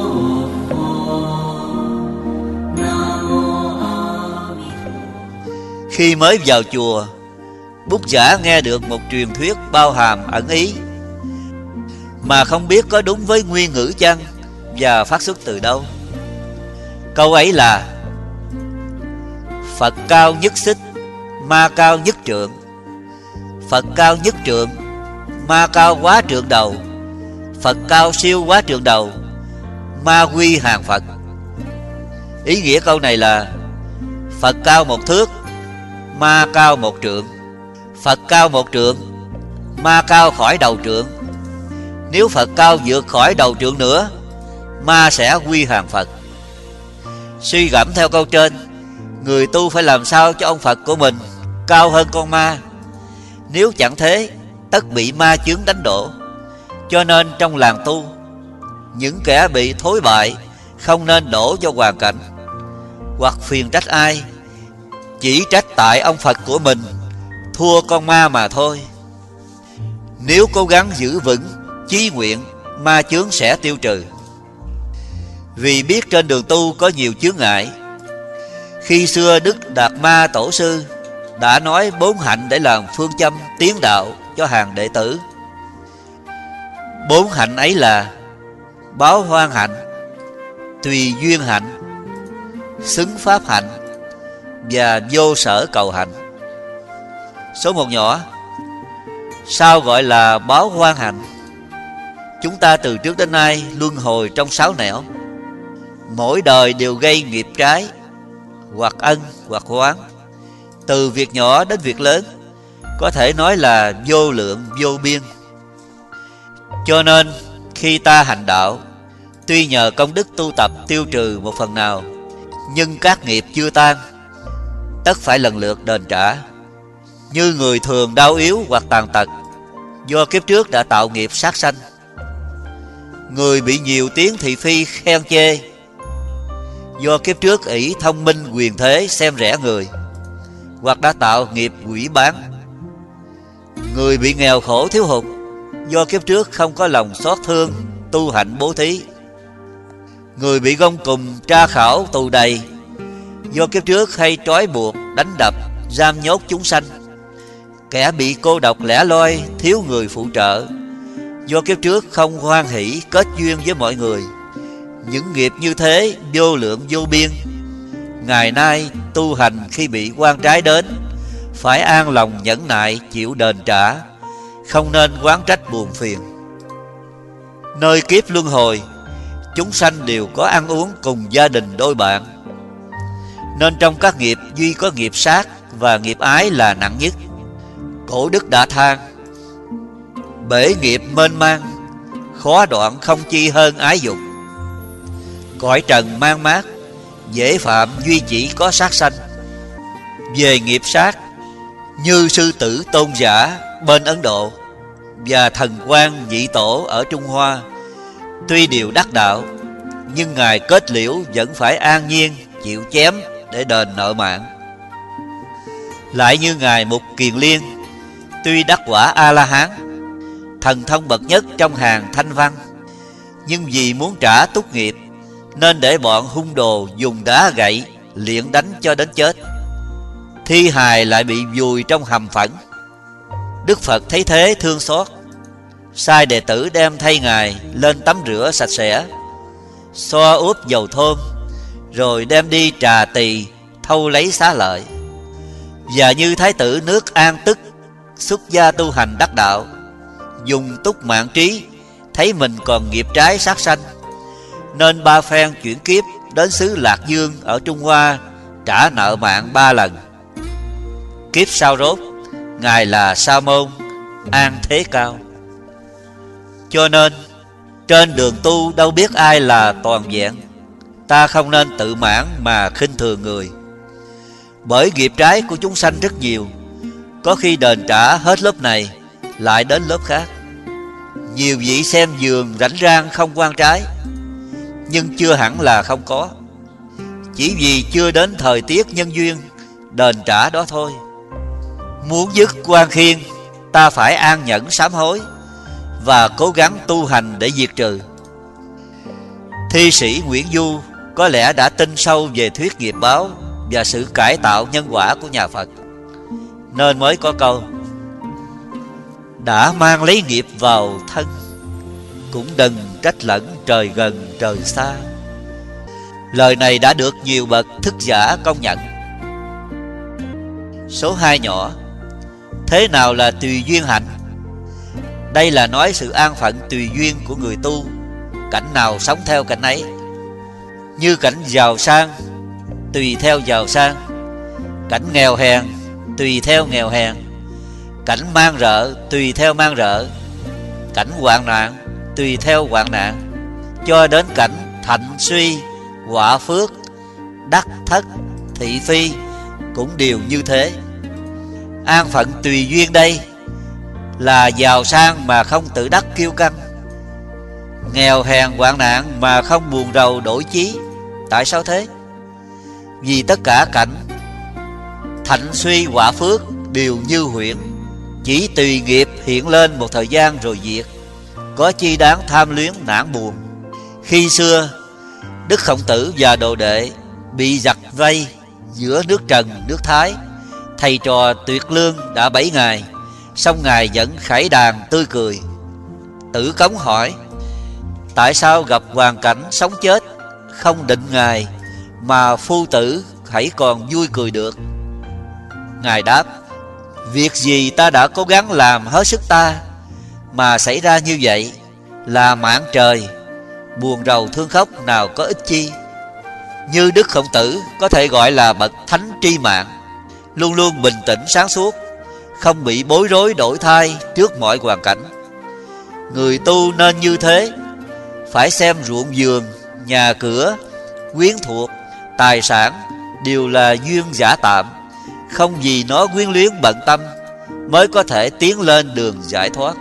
Khi mới vào chùa, Bút Giả nghe được một truyền thuyết bao hàm ẩn ý mà không biết có đúng với nguyên ngữ chăng và phát xuất từ đâu. Câu ấy là: Phật cao nhất xích, ma cao nhất trượng. Phật cao nhất trượng, ma cao quá trượng đầu. Phật cao siêu quá trượng đầu, ma quy hàng Phật. Ý nghĩa câu này là Phật cao 1 thước, ma cao 1 trượng. Phật cao 1 trượng, ma cao khỏi đầu trượng. Nếu Phật cao vượt khỏi đầu trượng nữa, ma sẽ quy hàng Phật. Suy gẫm theo câu trên, người tu phải làm sao cho ông Phật của mình cao hơn con ma. Nếu chẳng thế, tất bị ma chướng đánh đổ. Cho nên trong làng tu, những kẻ bị thối bại không nên đổ cho hoàn cảnh hoặc phiền trách ai, chỉ trách tại ông Phật của mình thua con ma mà thôi. Nếu cố gắng giữ vững chí nguyện, ma chướng sẽ tiêu trừ. Vì biết trên đường tu có nhiều chướng ngại, khi xưa Đức Đạt Ma Tổ sư đã nói 4 hạnh để làm phương châm tiến đạo cho hàng đệ tử. 4 hạnh ấy là báo hoan hạnh, tùy duyên hạnh, xứng pháp hạnh và vô sở cầu hạnh. Số 1 nhỏ. Sao gọi là báo hoan hạnh? Chúng ta từ trước đến nay luân hồi trong 6 nẻo, mỗi đời đều gây nghiệp trái, hoặc ân hoặc oán, từ việc nhỏ đến việc lớn, có thể nói là vô lượng vô biên. Cho nên khi ta hành đạo, tuy nhờ công đức tu tập tiêu trừ một phần nào, nhưng các nghiệp chưa tan, tất phải lần lượt đền trả. Như người thường đau yếu hoặc tàn tật, do kiếp trước đã tạo nghiệp sát sanh. Người bị nhiều tiếng thị phi khen chê, do kiếp trước ỷ thông minh quyền thế xem rẻ người, hoặc đã tạo nghiệp quỷ bán. Người bị nghèo khổ thiếu hụt, do kiếp trước không có lòng xót thương tu hạnh bố thí. Người bị gông cùm tra khảo tù đầy, do kiếp trước hay trói buộc đánh đập giam nhốt chúng sanh. Kẻ bị cô độc lẻ loi thiếu người phụ trợ, do kiếp trước không hoan hỷ kết duyên với mọi người. Những nghiệp như thế vô lượng vô biên, ngày nay tu hành khi bị oan trái đến, phải an lòng nhẫn nại chịu đền trả, không nên oán trách buồn phiền. Nơi kiếp luân hồi, chúng sanh đều có ăn uống cùng gia đình đôi bạn, nên trong các nghiệp duy có nghiệp sát và nghiệp ái là nặng nhất. Cổ đức đã than: bể nghiệp mênh mang, khó đoạn không chi hơn ái dục. Cõi trần mang mát, dễ phạm duy chỉ có sát sanh. Về nghiệp sát, như sư tử Tôn Giả bên Ấn Độ và thần quan Nhị Tổ ở Trung Hoa, tuy đều đắc đạo, nhưng ngài kết liễu vẫn phải an nhiên chịu chém để đền nợ mạng. Lại như ngài Mục Kiền Liên, tuy đắc quả A-la-hán, thần thông bậc nhất trong hàng thanh văn, nhưng vì muốn trả túc nghiệp nên để bọn hung đồ dùng đá gậy liệng đánh cho đến chết. Thi hài lại bị vùi trong hầm phẫn. Đức Phật thấy thế thương xót, sai đệ tử đem thay ngài lên tắm rửa sạch sẽ, xoa úp dầu thơm, rồi đem đi trà tỳ thâu lấy xá lợi. Và như thái tử nước An Tức xuất gia tu hành đắc đạo, dùng túc mạng trí, thấy mình còn nghiệp trái sát sanh, nên 3 phen chuyển kiếp đến xứ Lạc Dương ở Trung Hoa trả nợ mạng 3 lần. Kiếp sau rốt, ngài là Sa Môn An Thế Cao. Cho nên trên đường tu đâu biết ai là toàn vẹn, ta không nên tự mãn mà khinh thường người. Bởi nghiệp trái của chúng sanh rất nhiều, có khi đền trả hết lớp này lại đến lớp khác. Nhiều vị xem giường rảnh rang không quan trái, nhưng chưa hẳn là không có, chỉ vì chưa đến thời tiết nhân duyên đền trả đó thôi. Muốn dứt oan khiên, ta phải an nhẫn sám hối và cố gắng tu hành để diệt trừ. Thi sĩ Nguyễn Du có lẽ đã tin sâu về thuyết nghiệp báo và sự cải tạo nhân quả của nhà Phật, nên mới có câu: đã mang lấy nghiệp vào thân, cũng đừng trách lẫn trời gần trời xa. Lời này đã được nhiều bậc thức giả công nhận. Số 2 nhỏ. Thế nào là tùy duyên hạnh? Đây là nói sự an phận tùy duyên của người tu, cảnh nào sống theo cảnh ấy. Như cảnh giàu sang tùy theo giàu sang, cảnh nghèo hèn tùy theo nghèo hèn, cảnh mang rợ tùy theo mang rợ, cảnh hoạn nạn tùy theo hoạn nạn, cho đến cảnh thạnh suy, họa phước, đắc thất, thị phi cũng đều như thế. An phận tùy duyên đây là giàu sang mà không tự đắc kiêu căng, nghèo hèn hoạn nạn mà không buồn rầu đổi chí. Tại sao thế? Vì tất cả cảnh thạnh suy họa phước đều như huyễn, chỉ tùy nghiệp hiện lên một thời gian rồi diệt, có chi đáng tham luyến nản buồn. Khi xưa Đức Khổng Tử và đồ đệ bị giặc vây giữa nước Trần nước Thái, thầy trò tuyệt lương đã 7 ngày, song Ngài vẫn khải đàn tươi cười. Tử Cống hỏi: tại sao gặp hoàn cảnh sống chết không định Ngài mà phu tử hãy còn vui cười được? Ngài đáp: việc gì ta đã cố gắng làm hết sức ta mà xảy ra như vậy là mạng trời, buồn rầu thương khóc nào có ích chi. Như Đức Khổng Tử có thể gọi là bậc thánh tri mạng, luôn luôn bình tĩnh sáng suốt, không bị bối rối đổi thay trước mọi hoàn cảnh. Người tu nên như thế, phải xem ruộng vườn, nhà cửa, quyến thuộc, tài sản đều là duyên giả tạm, không vì nó quyến luyến bận tâm, mới có thể tiến lên đường giải thoát.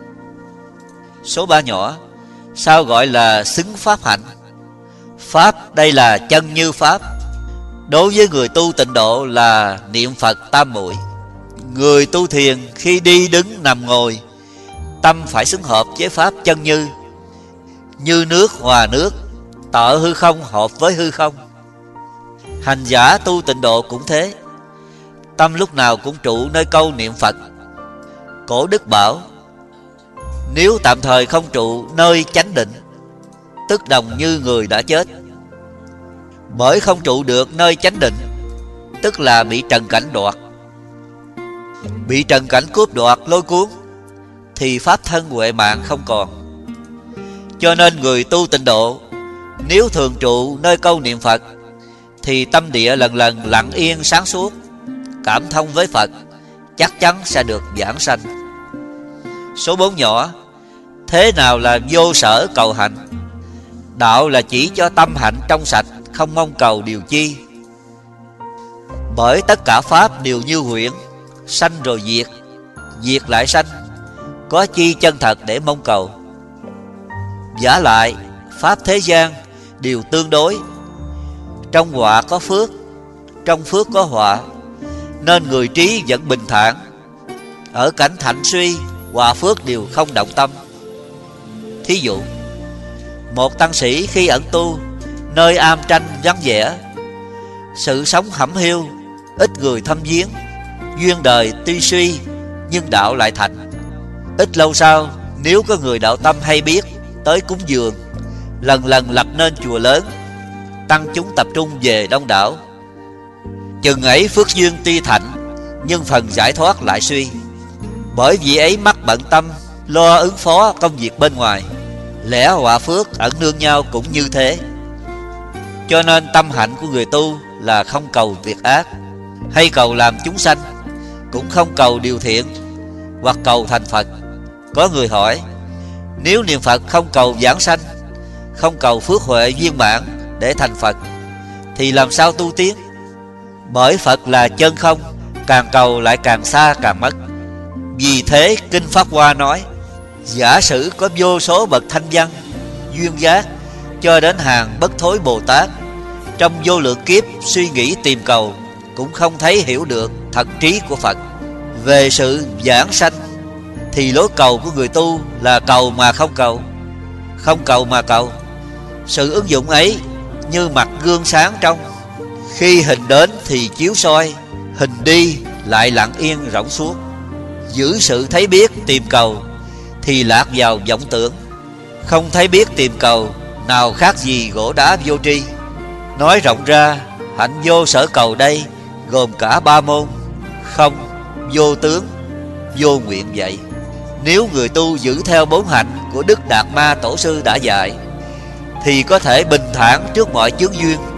Số 3 nhỏ. Sao gọi là xứng pháp hạnh? Pháp đây là chân như pháp. Đối với người tu tịnh độ là niệm Phật tam muội. Người tu thiền khi đi đứng nằm ngồi, tâm phải xứng hợp với pháp chân như. Như nước hòa nước, tợ hư không hợp với hư không. Hành giả tu tịnh độ cũng thế, tâm lúc nào cũng trụ nơi câu niệm Phật. Cổ đức bảo: nếu tạm thời không trụ nơi chánh định, tức đồng như người đã chết. Bởi không trụ được nơi chánh định, tức là bị trần cảnh đoạt. Bị trần cảnh cướp đoạt lôi cuốn, thì pháp thân huệ mạng không còn. Cho nên người tu tịnh độ, nếu thường trụ nơi câu niệm Phật, thì tâm địa lần lần lặng yên sáng suốt, cảm thông với Phật, chắc chắn sẽ được vãng sanh. Số 4 nhỏ. Thế nào là vô sở cầu hạnh? Đạo là chỉ cho tâm hạnh trong sạch, không mong cầu điều chi. Bởi tất cả pháp đều như huyễn, sanh rồi diệt, diệt lại sanh, có chi chân thật để mong cầu. Vả lại pháp thế gian đều tương đối, trong họa có phước, trong phước có họa, nên người trí vẫn bình thản. Ở cảnh thạnh suy, họa phước đều không động tâm. Thí dụ, một tăng sĩ khi ẩn tu nơi am tranh vắng vẻ, sự sống hẩm hiu, ít người thăm viếng, duyên đời tuy suy nhưng đạo lại thành. Ít lâu sau, nếu có người đạo tâm hay biết tới cúng dường, lần lần lập nên chùa lớn, tăng chúng tập trung về đông đảo. Chừng ấy phước duyên tuy thạnh, nhưng phần giải thoát lại suy. Bởi vì ấy mắc bận tâm lo ứng phó công việc bên ngoài, lẽ họa phước ẩn nương nhau cũng như thế. Cho nên tâm hạnh của người tu là không cầu việc ác, hay cầu làm chúng sanh, cũng không cầu điều thiện, hoặc cầu thành Phật. Có người hỏi: nếu niệm Phật không cầu vãng sanh, không cầu phước huệ viên mãn để thành Phật, thì làm sao tu tiến? Bởi Phật là chân không, càng cầu lại càng xa càng mất. Vì thế Kinh Pháp Hoa nói: giả sử có vô số bậc thanh văn, duyên giác, cho đến hàng bất thối Bồ Tát, trong vô lượng kiếp suy nghĩ tìm cầu, cũng không thấy hiểu được thật trí của Phật. Về sự vãng sanh, thì lối cầu của người tu là cầu mà không cầu, không cầu mà cầu. Sự ứng dụng ấy như mặt gương sáng trong, khi hình đến thì chiếu soi, hình đi lại lặng yên rỗng suốt. Giữ sự thấy biết tìm cầu thì lạc vào vọng tưởng, không thấy biết tìm cầu nào khác gì gỗ đá vô tri. Nói rộng ra, hạnh vô sở cầu đây gồm cả ba môn: không, vô tướng, vô nguyện vậy. Nếu người tu giữ theo bốn hạnh của Đức Đạt Ma Tổ sư đã dạy thì có thể bình thản trước mọi chướng duyên,